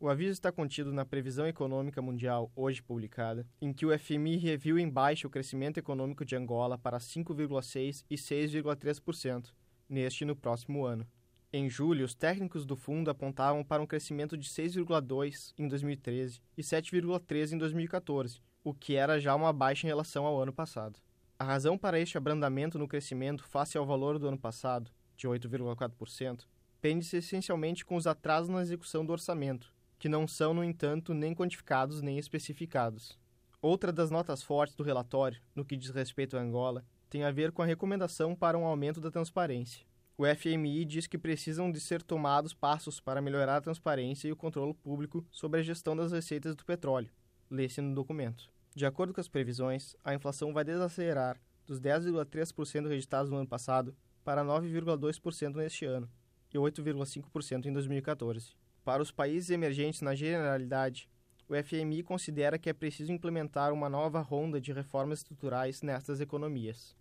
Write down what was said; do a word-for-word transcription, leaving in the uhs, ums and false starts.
O aviso está contido na Previsão Econômica Mundial, hoje publicada, em que o F M I reviu em baixa o crescimento econômico de Angola para cinco vírgula seis por cento e seis vírgula três por cento, neste e no próximo ano. Em julho, os técnicos do fundo apontavam para um crescimento de seis vírgula dois por cento em dois mil e treze e sete vírgula três por cento em dois mil e quatorze, o que era já uma baixa em relação ao ano passado. A razão para este abrandamento no crescimento face ao valor do ano passado, de oito vírgula quatro por cento, pende-se essencialmente com os atrasos na execução do orçamento, que não são, no entanto, nem quantificados nem especificados. Outra das notas fortes do relatório, no que diz respeito a Angola, tem a ver com a recomendação para um aumento da transparência. O F M I diz que precisam de ser tomados passos para melhorar a transparência e o controle público sobre a gestão das receitas do petróleo, lê-se no documento. De acordo com as previsões, a inflação vai desacelerar dos dez vírgula três por cento registrados no ano passado para nove vírgula dois por cento neste ano e oito vírgula cinco por cento em dois mil e quatorze. Para os países emergentes na generalidade, o F M I considera que é preciso implementar uma nova ronda de reformas estruturais nestas economias.